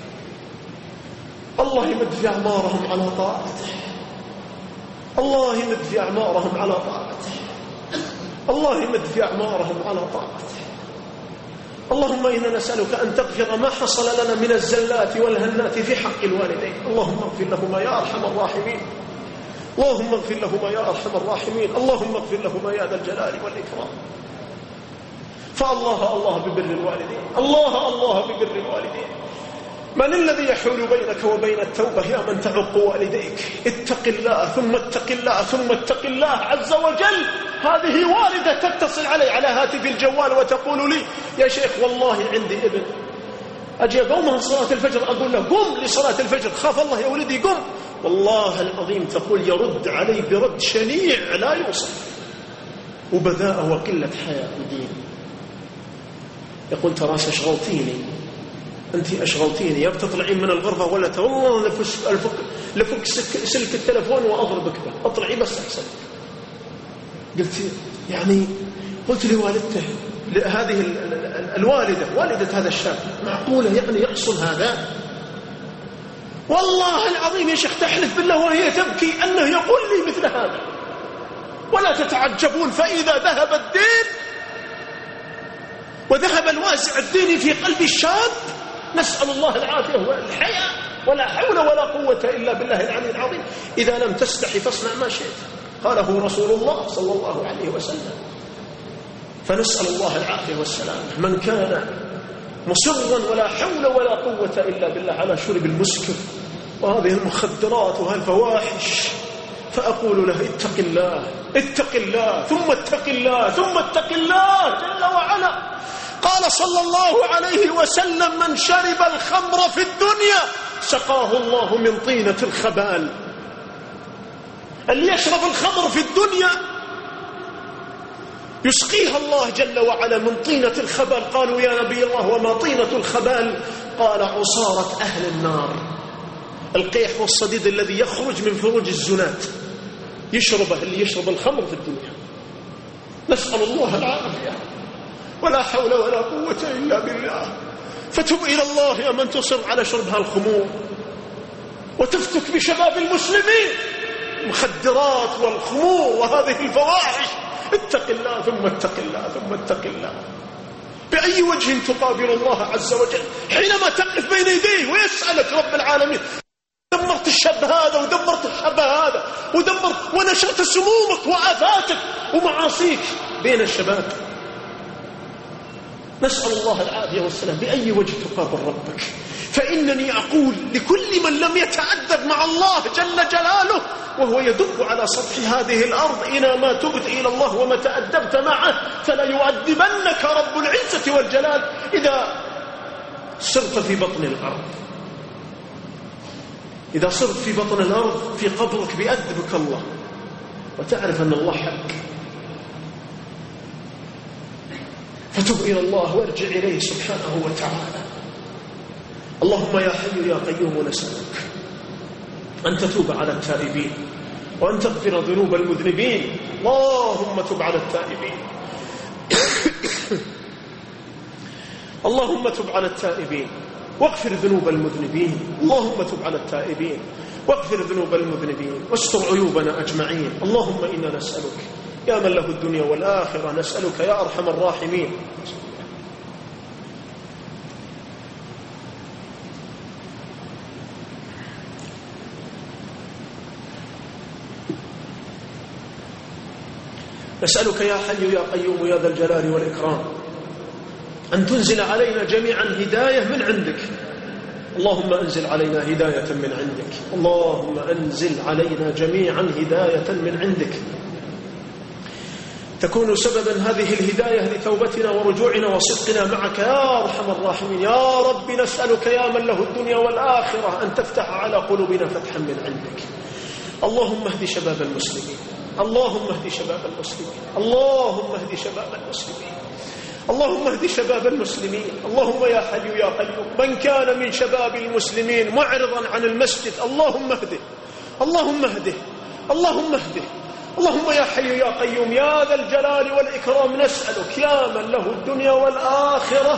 الله يمد في أعمارهم على طاعته، الله يمد في أعمارهم على طاعته، الله يمد في أعمارهم على طاعته. اللهم إنا نسألك أن تغفر ما حصل لنا من الزلات والهنات في حق الوالدين. اللهم اغفر لهما يا أرحم الراحمين، اللهم اغفر لهما يا أرحم الراحمين، اللهم اغفر لهما يا ذا الجلال والإكرام. فالله الله ببر الوالدين، الله الله ببر الوالدين. من الذي يحول بينك وبين التوبة يا من تعق والديك؟ اتق الله ثم اتق الله ثم اتق الله عز وجل. هذه والدة تتصل علي على هاتف الجوال وتقول لي يا شيخ والله عندي ابن، أجي قوم صلاة الفجر أقول له قم لصلاة الفجر، خاف الله يا ولدي قم. والله العظيم تقول يرد علي برد شنيع لا يوصف. وبذاءة وقلة حياء ودين. يقول تراس أشغلتيني، أنت أشغلتيني، يا بتطلعين من الغرفة ولا والله لفك, لفك سلك التلفون وأضربك به، أطلعي بس أحسن. قلت يعني قلت لوالدته، هذه الوالدة والدة هذا الشاب، معقولة يعني يحصل هذا؟ والله العظيم يا شيخ تحلف بالله وهي تبكي أنه يقول لي مثل هذا. ولا تتعجبون، فإذا ذهب الدين وذهب الوازع الديني في قلب الشاب، نسأل الله العافية والحياة، ولا حول ولا قوة إلا بالله العلي العظيم. إذا لم تستحي فاصنع ما شئت، قاله رسول الله صلى الله عليه وسلم. فنسأل الله العافية والسلام. من كان مصرا ولا حول ولا قوة إلا بالله على شرب المسكر وهذه المخدرات وهالفواحش، فأقول له اتق الله، اتق الله، ثم اتق الله، ثم اتق الله جل وعلا. قال صلى الله عليه وسلم: من شرب الخمر في الدنيا سقاه الله من طينة الخبال. اللي يشرب الخمر في الدنيا يسقيها الله جل وعلا من طينة الخبال. قالوا يا نبي الله وما طينة الخبال؟ قال عصارة أهل النار، القيح والصديد الذي يخرج من فروج الزنات، يشربه اللي يشرب الخمر في الدنيا. نسأل الله العافية، ولا حول ولا قوة إلا بالله. فتب إلى الله يا من تصر على شرب هالخمور وتفتك بشباب المسلمين، المخدرات والخمور وهذه الفواحش. اتق الله ثم اتق الله ثم اتق الله. بأي وجه تقابل الله عز وجل حينما تقف بين يديه ويسألك رب العالمين: دمرت الشاب هذا ودمرت الشاب هذا ودمرت ونشرت سمومك وآفاتك ومعاصيك بين الشباب. نسأل الله العافية والسلام. بأي وجه تقابل ربك؟ فإنني أقول لكل من لم يتأدب مع الله جل جلاله وهو يدب على سطح هذه الأرض: إلى ما تبت إلى الله وما تأدبت معه فلا يؤدبنك رب العزة والجلال إذا صرت في بطن الأرض. إذا صرت في بطن الأرض في قبرك بيأدبك الله وتعرف أن الله حق. فتب إلى الله وارجع إليه سبحانه وتعالى. اللهم يا حي يا قيوم نسألك أن تتوب على التائبين وأن تغفر ذنوب المذنبين. اللهم تب على التائبين اللهم تب على التائبين واغفر ذنوب المذنبين. اللهم تب على التائبين واغفر ذنوب المذنبين واستر عيوبنا أجمعين. اللهم إنا نسألك يا من له الدنيا والآخرة، نسألك يا أرحم الراحمين نسألك يا حي يا قيوم يا ذا الجلال والإكرام أن تنزل علينا جميعا هداية من عندك. اللهم أنزل علينا هداية من عندك. اللهم أنزل علينا جميعا هداية من عندك تكون سببا هذه الهداية لتوبتنا ورجوعنا وصدقنا معك يا أرحم الراحمين. يا رب نسألك يا من له الدنيا والآخرة أن تفتح على قلوبنا فتحا من عندك. اللهم اهد شباب المسلمين، اللهم اهد شباب المسلمين، اللهم اهد شباب المسلمين، اللهم اهد شباب المسلمين. اللهم يا حي يا قيوم من كان من شباب المسلمين معرضا عن المسجد اللهم اهده، اللهم اهده، اللهم اهده. اللهم يا حي يا قيوم يا ذا الجلال والإكرام نسألك يا من له الدنيا والآخرة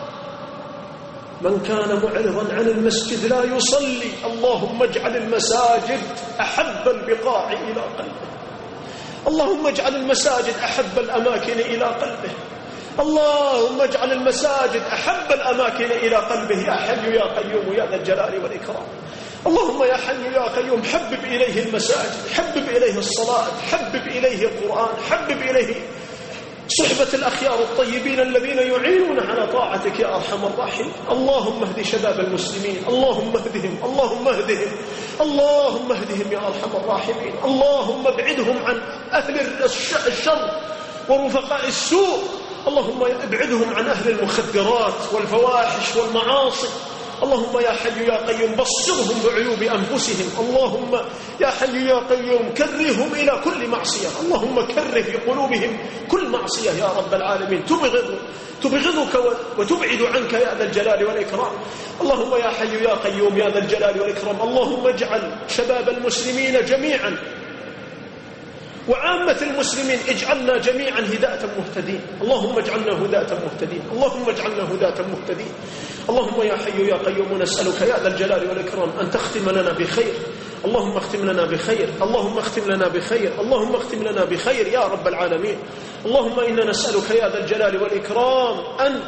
من كان معرضا عن المسجد لا يصلي اللهم اجعل المساجد أحب البقاع إلى قلبه، اللهم اجعل المساجد أحب الأماكن إلى قلبه، اللهم اجعل المساجد أحب الأماكن إلى قلبه يا حي يا قيوم يا ذا الجلال والإكرام. اللهم يا حي يا قيوم حبب إليه المساجد، حبب إليه الصلاة، حبب إليه القرآن، حبب إليه صحبة الأخيار الطيبين الذين يعينون على طاعتك يا أرحم الراحمين. اللهم اهد شباب المسلمين، اللهم اهدهم، اللهم اهدهم، اللهم اهدهم يا أرحم الراحمين. اللهم ابعدهم عن أهل الشر ورفقاء السوء، اللهم ابعدهم عن أهل المخدرات والفواحش والمعاصي، اللهم يا حي يا قيوم بصرهم بعيوب أنفسهم. اللهم يا حي يا قيوم كرههم إلى كل معصية. اللهم كره في قلوبهم كل معصية يا رب العالمين تبغض تبغضك وتبعد عنك يا ذا الجلال والإكرام. اللهم يا حي يا قيوم يا ذا الجلال والإكرام اللهم اجعل شباب المسلمين جميعا وعامة المسلمين اجعلنا جميعا هداة مهتدين. اللهم اجعلنا هداة مهتدين. اللهم اجعلنا هداة مهتدين. اللهم يا حي يا قيوم نسألك يا ذا الجلال والإكرام أن تختم لنا بخير. اللهم اختم لنا بخير. اللهم اختم لنا بخير. اللهم اختم لنا بخير يا رب العالمين. اللهم إنا نسألك يا ذا الجلال والإكرام أن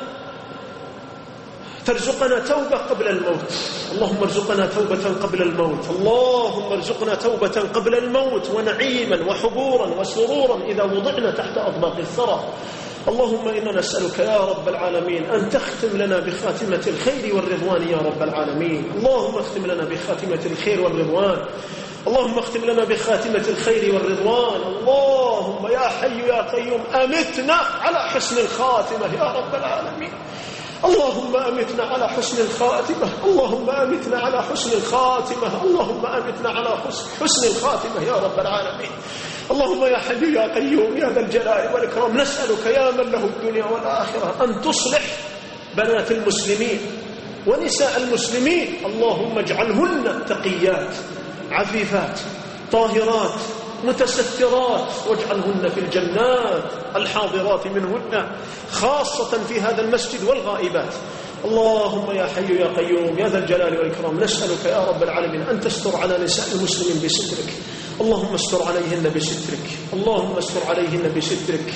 ترزقنا توبة قبل الموت. اللهم ارزقنا توبة قبل الموت. اللهم ارزقنا توبة قبل الموت ونعيما وحبورا وسرورا إذا وضعنا تحت أطباق الثرى. اللهم إنا نسألك يا رب العالمين أن تختم لنا بخاتمة الخير والرضوان يا رب العالمين. اللهم اختم لنا بخاتمة الخير والرضوان. اللهم اختم لنا بخاتمة الخير والرضوان. اللهم يا حي يا قيوم أمتنا على حسن الخاتمة يا رب العالمين. اللهم أمتنا على حسن الخاتمة. اللهم أمتنا على حسن الخاتمة. اللهم أمتنا على حسن الخاتمة يا رب العالمين. اللهم يا حي يا قيوم يا ذا الجلال والإكرام نسألك يا من له الدنيا والآخرة أن تصلح بنات المسلمين ونساء المسلمين. اللهم اجعلهن تقيات عفيفات طاهرات متسترات واجعلهن في الجنات الحاضرات منهن خاصة في هذا المسجد والغائبات. اللهم يا حي يا قيوم يا ذا الجلال والإكرام نسألك يا رب العالمين أن تستر على نساء المسلمين بسترك. اللهم استر عليهن بسترك. اللهم استر عليهن بسترك.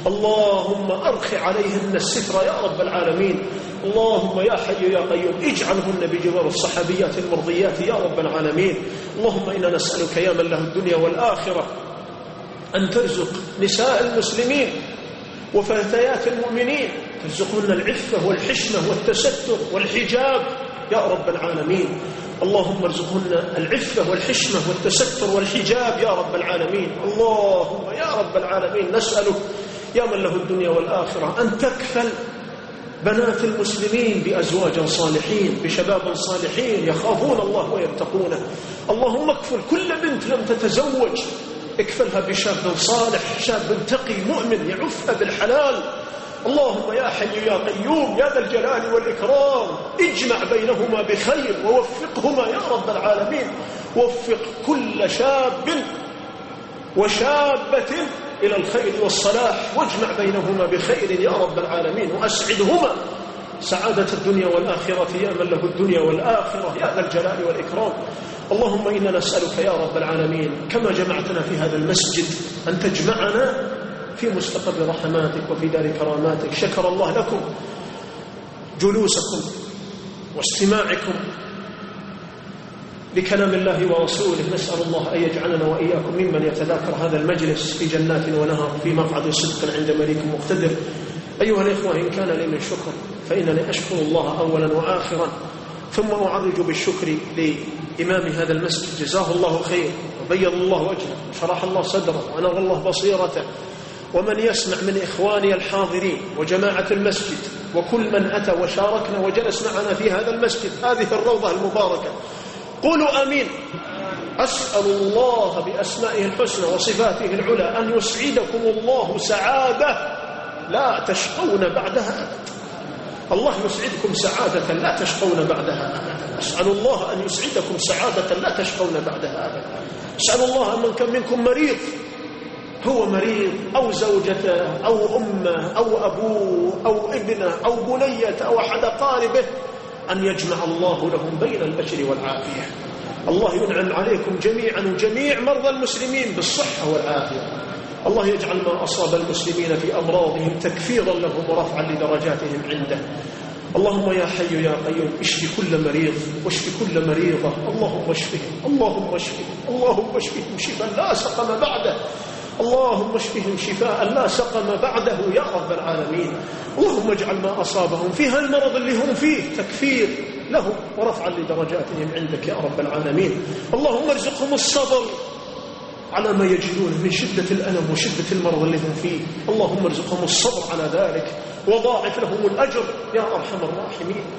اللهم أرخ عليهن الستر يا رب العالمين. اللهم يا حي يا قيوم اجعلهن بجوار الصحابيات المرضيات يا رب العالمين. اللهم إنا نسألك يا من له الدنيا والآخرة أن ترزق نساء المسلمين وفتيات المؤمنين ترزقهن العفة والحشمة والتستر والحجاب يا رب العالمين. اللهم ارزقهن العفة والحشمة والتستر والحجاب يا رب العالمين. اللهم يا رب العالمين نسألك يا من له الدنيا والآخرة أن تكفل بنات المسلمين بأزواج صالحين بشباب صالحين يخافون الله ويتقونه. اللهم اكفل كل بنت لم تتزوج اكفلها بشاب صالح شاب تقي مؤمن يعفها بالحلال. اللهم يا حي يا قيوم يا ذا الجلال والإكرام اجمع بينهما بخير ووفقهما يا رب العالمين. وفق كل شاب وشابة إلى الخير والصلاح واجمع بينهما بخير يا رب العالمين وأسعدهما سعادة الدنيا والآخرة يا من له الدنيا والآخرة يا ذا الجلال والإكرام. اللهم إنا نسألك يا رب العالمين كما جمعتنا في هذا المسجد أن تجمعنا في مستقبل رحماتك وفي دار كراماتك. شكر الله لكم جلوسكم واستماعكم لكلام الله ورسوله. نسأل الله أن يجعلنا وإياكم ممن يتذاكر هذا المجلس في جنات ونهر في مقعد صدق عند مليك مقتدر. أيها الإخوة إن كان لي من شكر فإنني أشكر الله أولا وآخرا ثم أعرج بالشكر لإمام هذا المسجد جزاه الله خير وبيض الله وجهه وشرح الله صدره ونور الله بصيرته ومن يسمع من إخواني الحاضرين وجماعة المسجد وكل من أتى وشاركنا وجلس معنا في هذا المسجد هذه الروضة المباركة قولوا آمين. أسأل الله بأسمائه الحسنى وصفاته العلى أن يسعدكم الله سعادة لا تشقون بعدها أبدا. الله يسعدكم سعادة لا تشقون بعدها أبدا. أسأل الله أن يسعدكم سعادة لا تشقون بعدها أبدا. أسأل الله من كان منكم مريض هو مريض أو زوجته أو أمه أو أبوه أو ابنه أو بنية أو أحد قاربه أن يجمع الله لهم بين البشر والعافية. الله ينعم عليكم جميعا وجميع مرضى المسلمين بالصحة والعافية. الله يجعل ما أصاب المسلمين في أمراضهم تكفيرا لهم ورفعا لدرجاتهم عنده. اللهم يا حي يا قيوم اشف كل مريض واشف كل مريضة. اللهم اشفهم اللهم اشفهم اللهم اشفهم شفاء لا سقم بعده. اللهم اشفهم شفاء لا سقم بعده يا رب العالمين. اللهم اجعل ما أصابهم في هالمرض اللي هم فيه تكفير لهم ورفعا لدرجاتهم عندك يا رب العالمين. اللهم ارزقهم الصبر على ما يجدون من شدة الألم وشدة المرض اللي هم فيه. اللهم ارزقهم الصبر على ذلك وضاعف لهم الأجر يا أرحم الراحمين.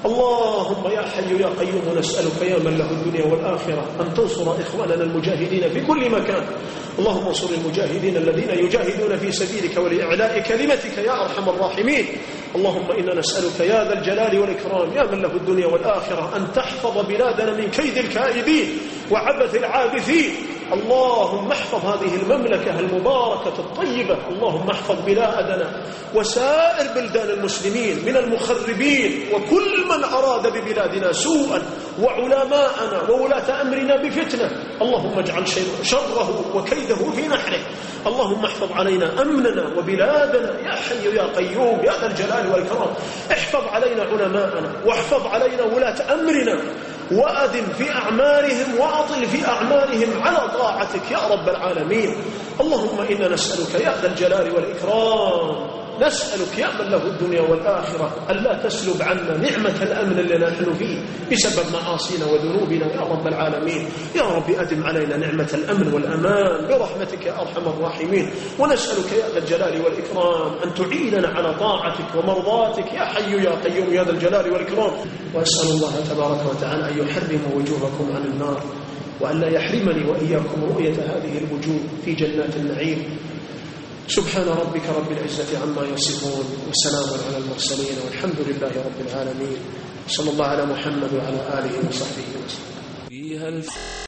اللهم يا حي يا قيوم نسألك يا من له الدنيا والآخرة أن تنصر إخواننا المجاهدين في كل مكان. اللهم انصر المجاهدين الذين يجاهدون في سبيلك ولإعلاء كلمتك يا أرحم الراحمين. اللهم إنا نسألك يا ذا الجلال والإكرام يا من له الدنيا والآخرة أن تحفظ بلادنا من كيد الكائدين وعبث العابثين. اللهم احفظ هذه المملكة المباركة الطيبة. اللهم احفظ بلادنا وسائر بلدان المسلمين من المخربين وكل من أراد ببلادنا سوءا وعلماءنا وولاة أمرنا بفتنة. اللهم اجعل شره وكيده في نحره. اللهم احفظ علينا أمننا وبلادنا يا حي يا قيوم يا ذا الجلال والإكرام. احفظ علينا علماءنا واحفظ علينا ولاة أمرنا وأدم في أعمارهم وأطل في أعمارهم على طاعتك يا رب العالمين. اللهم إنا نسألك يا ذا الجلال والإكرام، نسألك يا من له الدنيا والآخرة ألا تسلب عنا نعمة الأمن اللي نحن فيه بسبب معاصينا وذنوبنا يا رب العالمين. يا رب أدم علينا نعمة الأمن والأمان برحمتك يا أرحم الراحمين. ونسألك يا ذا الجلال والإكرام أن تعيننا على طاعتك ومرضاتك يا حي يا قيوم يا ذا الجلال والإكرام. وأسأل الله تبارك وتعالى أن يحرم وجوهكم عن النار وأن لا يحرمني وإياكم رؤية هذه الوجوه في جنات النعيم. سبحان ربك رب العزة عما يصفون وسلام على المرسلين والحمد لله رب العالمين. صلى الله على محمد وعلى آله وصحبه وسلم.